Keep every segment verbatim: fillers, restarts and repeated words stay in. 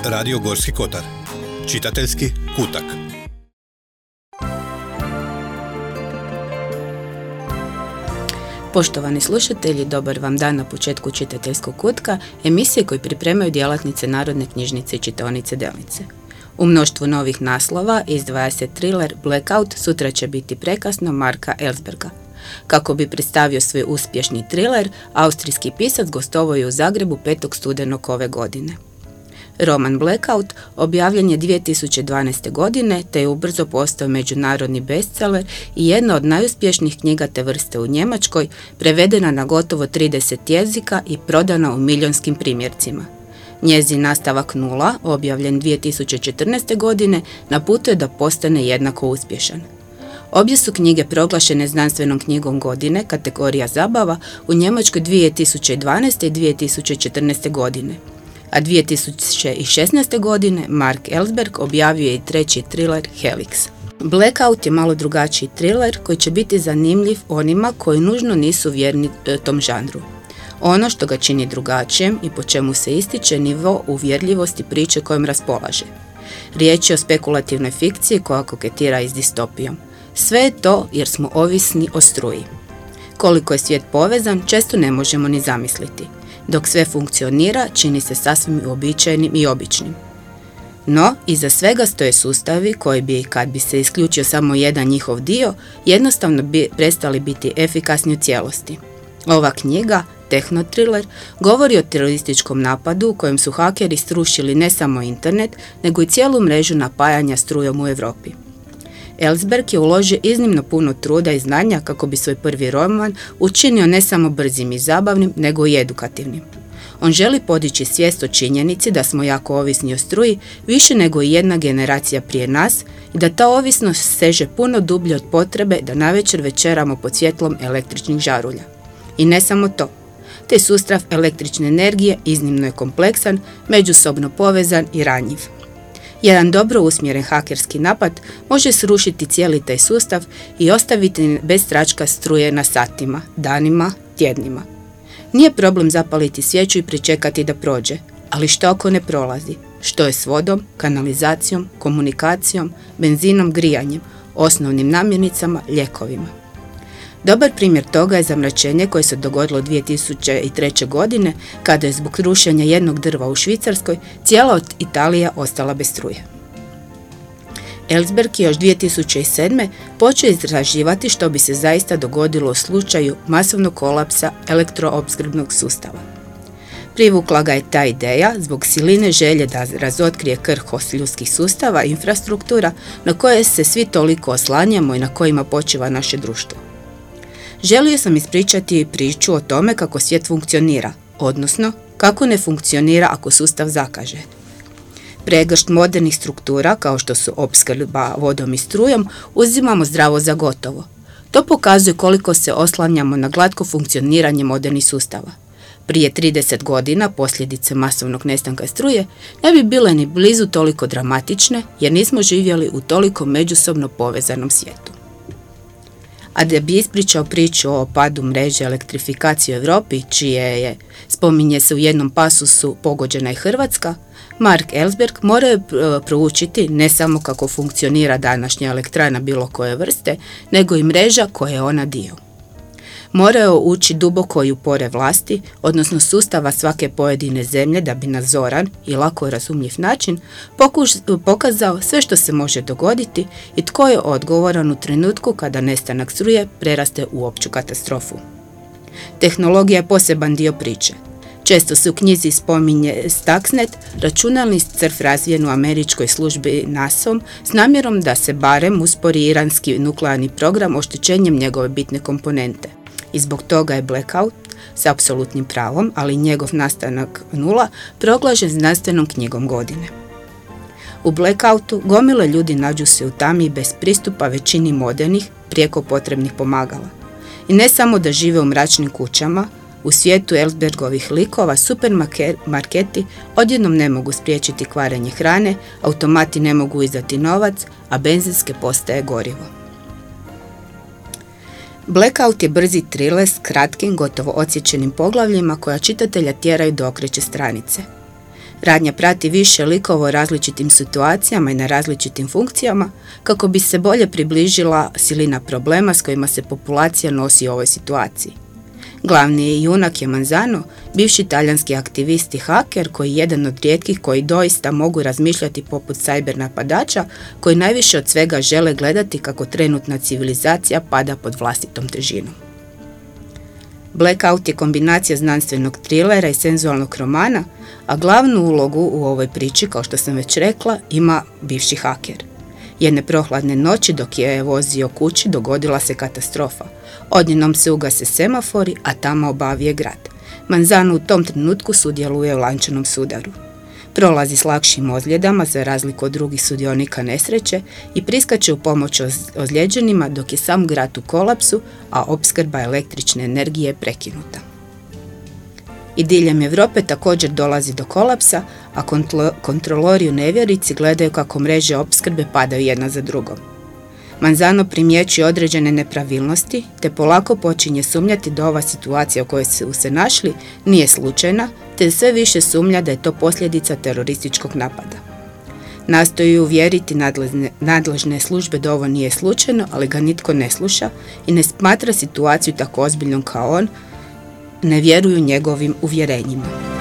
Radio Gorski kotar. Čitateljski kutak. Poštovani slušatelji, dobar vam dan na početku čitateljskog kutka, emisije koju pripremaju djelatnice Narodne knjižnice i čitaonice Delnice. U mnoštvu novih naslova izdvaja se thriller Blackout, sutra će biti prekasno Marka Ellsberga. Kako bi predstavio svoj uspješni thriller, austrijski pisac gostovao je u Zagrebu petog studenog ove godine. Roman Blackout objavljen je dvije tisuće dvanaeste. godine te je ubrzo postao međunarodni bestseller i jedna od najuspješnijih knjiga te vrste u Njemačkoj, prevedena na gotovo trideset jezika i prodana u milijunskim primjercima. Njezin nastavak Nula, objavljen dvije tisuće četrnaeste. godine, na putu je da postane jednako uspješan. Obje su knjige proglašene znanstvenom knjigom godine, kategorija zabava, u Njemačkoj dvije tisuće dvanaeste. i dvije tisuće četrnaeste. godine. A dvije tisuće šesnaeste. godine Mark Ellsberg objavio je i treći thriller Helix. Blackout je malo drugačiji thriller koji će biti zanimljiv onima koji nužno nisu vjerni tom žanru. Ono što ga čini drugačijem i po čemu se ističe nivo uvjerljivosti priče kojom raspolaže. Riječ je o spekulativnoj fikciji koja koketira i s distopijom. Sve je to jer smo ovisni o struji. Koliko je svijet povezan, često ne možemo ni zamisliti. Dok sve funkcionira, čini se sasvim uobičajenim i običnim. No, iza svega stoje sustavi koji bi, kad bi se isključio samo jedan njihov dio, jednostavno bi prestali biti efikasni u cijelosti. Ova knjiga, tehnotriller, govori o terorističkom napadu u kojem su hakeri srušili ne samo internet, nego i cijelu mrežu napajanja strujom u Europi. Ellsberg je uložio iznimno puno truda i znanja kako bi svoj prvi roman učinio ne samo brzim i zabavnim, nego i edukativnim. On želi podići svijest o činjenici da smo jako ovisni o struji više nego i jedna generacija prije nas i da ta ovisnost seže puno dublje od potrebe da navečer večeramo pod svjetlom električnih žarulja. I ne samo to. Taj sustav električne energije iznimno je kompleksan, međusobno povezan i ranjiv. Jedan dobro usmjeren hakerski napad može srušiti cijeli taj sustav i ostaviti bez tračka struje na satima, danima, tjednima. Nije problem zapaliti svijeću i pričekati da prođe, ali što ako ne prolazi? Što je s vodom, kanalizacijom, komunikacijom, benzinom, grijanjem, osnovnim namirnicama, lijekovima? Dobar primjer toga je zamračenje koje se dogodilo dvije tisuće treće. godine kada je zbog rušenja jednog drva u Švicarskoj cijela Italija ostala bez struje. Ellsberg je još dvije tisuće sedme. počeo istraživati što bi se zaista dogodilo u slučaju masovnog kolapsa elektroopskrbnog sustava. Privukla ga je ta ideja zbog siline želje da razotkrije krhkost ljudskih sustava i infrastruktura na koje se svi toliko oslanjamo i na kojima počiva naše društvo. Želio sam ispričati priču o tome kako svijet funkcionira, odnosno kako ne funkcionira ako sustav zakaže. Pregršt modernih struktura, kao što su opskrba vodom i strujom, uzimamo zdravo za gotovo. To pokazuje koliko se oslanjamo na glatko funkcioniranje modernih sustava. Prije trideset godina posljedice masovnog nestanka struje ne bi bile ni blizu toliko dramatične jer nismo živjeli u toliko međusobno povezanom svijetu. A da bi ispričao priču o padu mreže elektrifikacije u Europi, čije je, spominje se u jednom pasusu, pogođena i Hrvatska, Mark Ellsberg mora je proučiti ne samo kako funkcionira današnja elektrana bilo koje vrste, nego i mreža koje je ona dio. Morao ući duboko i u pore vlasti, odnosno sustava svake pojedine zemlje da bi na zoran i lako razumljiv način pokuš, pokazao sve što se može dogoditi i tko je odgovoran u trenutku kada nestanak struje preraste u opću katastrofu. Tehnologija je poseban dio priče. Često se u knjizi spominje Stuxnet, računalni crf razvijen u američkoj službi nasom s namjerom da se barem uspori iranski nuklearni program oštećenjem njegove bitne komponente. I zbog toga je Blackout s apsolutnim pravom, ali njegov nastanak Nula, proglašen znanstvenom knjigom godine. U Blackoutu gomile ljudi nađu se u tami bez pristupa većini modernih, prijeko potrebnih pomagala. I ne samo da žive u mračnim kućama, u svijetu Ellsbergovih likova supermarketi odjednom ne mogu spriječiti kvarenje hrane, automati ne mogu izdati novac, a benzinske postaje gorivo. Blackout je brzi thriller s kratkim, gotovo odsječenim poglavljima koja čitatelja tjeraju da okreće stranice. Radnja prati više likova u različitim situacijama i na različitim funkcijama kako bi se bolje približila silina problema s kojima se populacija nosi u ovoj situaciji. Glavni junak je Manzano, bivši talijanski aktivist i haker koji je jedan od rijetkih koji doista mogu razmišljati poput cyber napadača koji najviše od svega žele gledati kako trenutna civilizacija pada pod vlastitom težinom. Blackout je kombinacija znanstvenog trilera i senzualnog romana, a glavnu ulogu u ovoj priči, kao što sam već rekla, ima bivši haker. Jedne prohladne noći dok je vozio kući dogodila se katastrofa. Odjednom se ugase semafori, a tamo obavije grad. Manzano u tom trenutku sudjeluje u lančanom sudaru. Prolazi s lakšim ozljedama za razliku od drugih sudionika nesreće i priskače u pomoć ozlijeđenima dok je sam grad u kolapsu, a opskrba električne energije je prekinuta. I diljem Europe također dolazi do kolapsa, a kontro- kontrolori u nevjerici gledaju kako mreže opskrbe padaju jedna za drugom. Manzano primjećuje određene nepravilnosti, te polako počinje sumnjati da ova situacija u kojoj su se našli nije slučajna, te sve više sumnja da je to posljedica terorističkog napada. Nastoji uvjeriti nadležne, nadležne službe da ovo nije slučajno, ali ga nitko ne sluša i ne smatra situaciju tako ozbiljnom kao on, ne vjeruju njegovim uvjerenjima.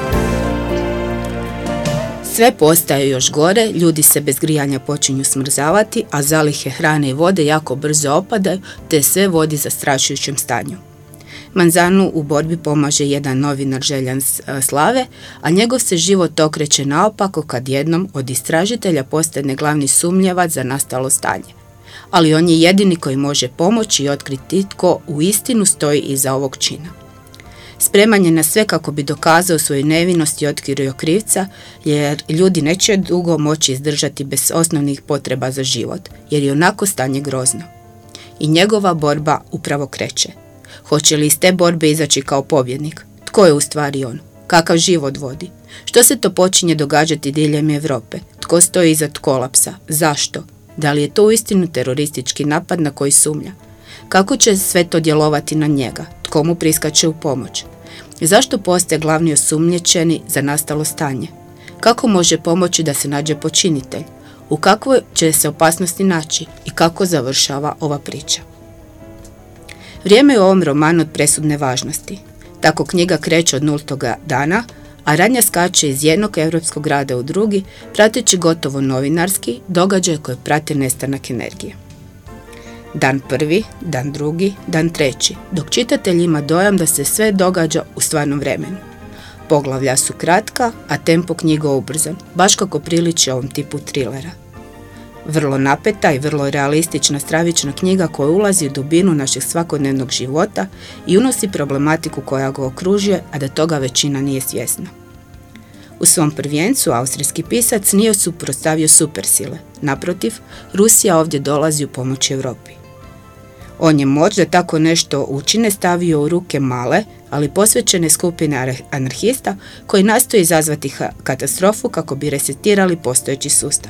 Sve postaje još gore, ljudi se bez grijanja počinju smrzavati, a zalihe hrane i vode jako brzo opadaju, te sve vodi zastrašujućem stanju. Manzanu u borbi pomaže jedan novinar željan slave, a njegov se život okreće naopako kad jednom od istražitelja postane glavni sumnjivac za nastalo stanje. Ali on je jedini koji može pomoći i otkriti tko u istinu stoji iza ovog čina. Spreman je na sve kako bi dokazao svoju nevinost i otkrio krivca, jer ljudi neće dugo moći izdržati bez osnovnih potreba za život, jer je onako stanje grozno. I njegova borba upravo kreće. Hoće li iz te borbe izaći kao pobjednik? Tko je u stvari on? Kakav život vodi? Što se to počinje događati diljem Europe? Tko stoji iza kolapsa? Zašto? Da li je to uistinu teroristički napad na koji sumnja? Kako će sve to djelovati na njega? Tko mu priskače u pomoć? Zašto postaje glavni osumnjičeni za nastalo stanje? Kako može pomoći da se nađe počinitelj? U kakvoj će se opasnosti naći? I kako završava ova priča? Vrijeme je u ovom romanu od presudne važnosti. Tako knjiga kreće od nultoga dana, a radnja skače iz jednog europskog grada u drugi, prateći gotovo novinarski događaj koji prate nestanak energije. Dan prvi, dan drugi, dan treći, dok čitatelj ima dojam da se sve događa u stvarnom vremenu. Poglavlja su kratka, a tempo knjiga ubrzan, baš kako priliči ovom tipu trilera. Vrlo napeta i vrlo realistična stravična knjiga koja ulazi u dubinu našeg svakodnevnog života i unosi problematiku koja ga okružuje, a da toga većina nije svjesna. U svom prvencu austrijski pisac nije suprotstavio supersile. Naprotiv, Rusija ovdje dolazi u pomoć Europi. On je moć da tako nešto učine stavio u ruke male, ali posvećene skupine anarhista koji nastoje izazvati katastrofu kako bi resetirali postojeći sustav.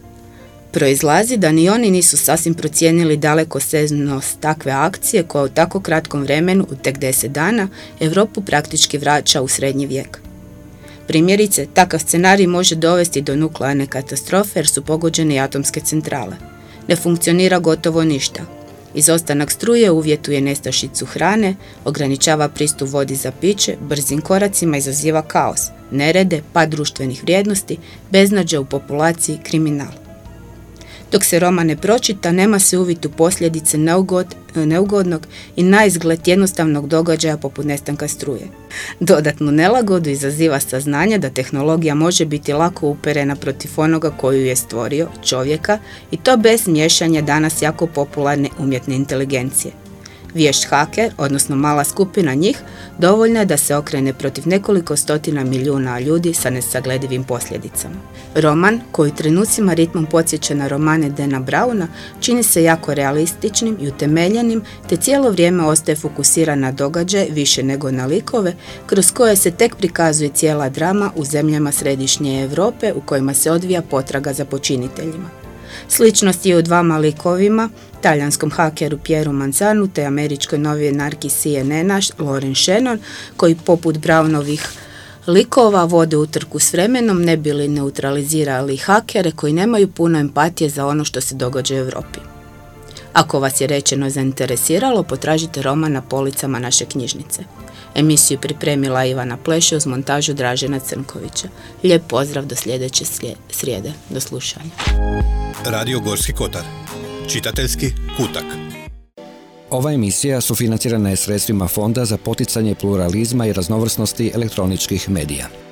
Proizlazi da ni oni nisu sasvim procijenili dalekosežnost takve akcije koja u tako kratkom vremenu, u tek deset dana, Europu praktički vraća u srednji vijek. Primjerice, takav scenarij može dovesti do nuklearne katastrofe jer su pogođene i atomske centrale. Ne funkcionira gotovo ništa. Izostanak struje uvjetuje nestašicu hrane, ograničava pristup vodi za piće, brzim koracima izaziva kaos, nerede, pad društvenih vrijednosti, beznađe u populaciji, kriminal. Dok se roman ne pročita, nema se uvid u posljedice neugod, neugodnog i naizgled jednostavnog događaja poput nestanka struje. Dodatnu nelagodu izaziva saznanje da tehnologija može biti lako uperena protiv onoga koju je stvorio, čovjeka, i to bez miješanja danas jako popularne umjetne inteligencije. Vješt haker, odnosno mala skupina njih, dovoljna je da se okrene protiv nekoliko stotina milijuna ljudi sa nesagledivim posljedicama. Roman, koji trenucima ritmom podsjeća na romane Dana Browna, čini se jako realističnim i utemeljenim, te cijelo vrijeme ostaje fokusiran na događaje više nego na likove, kroz koje se tek prikazuje cijela drama u zemljama središnje Europe u kojima se odvija potraga za počiniteljima. Sličnost je u dvama likovima, talijanskom hakeru Pieru Manzanu te američkoj novinarki C N N-a Lauren Shannon, koji poput Brownovih likova vode utrku s vremenom ne bi li neutralizirali hakere koji nemaju puno empatije za ono što se događa u Europi. Ako vas je rečeno zainteresiralo, potražite roman na policama naše knjižnice. Emisiju pripremila Ivana Pleše uz montažu Dražena Crnkovića. Lijep pozdrav do sljedeće srijede. Do slušanja. Radio Gorski kotar. Čitateljski kutak. Ova emisija sufinancirana je sredstvima Fonda za poticanje pluralizma i raznovrsnosti elektroničkih medija.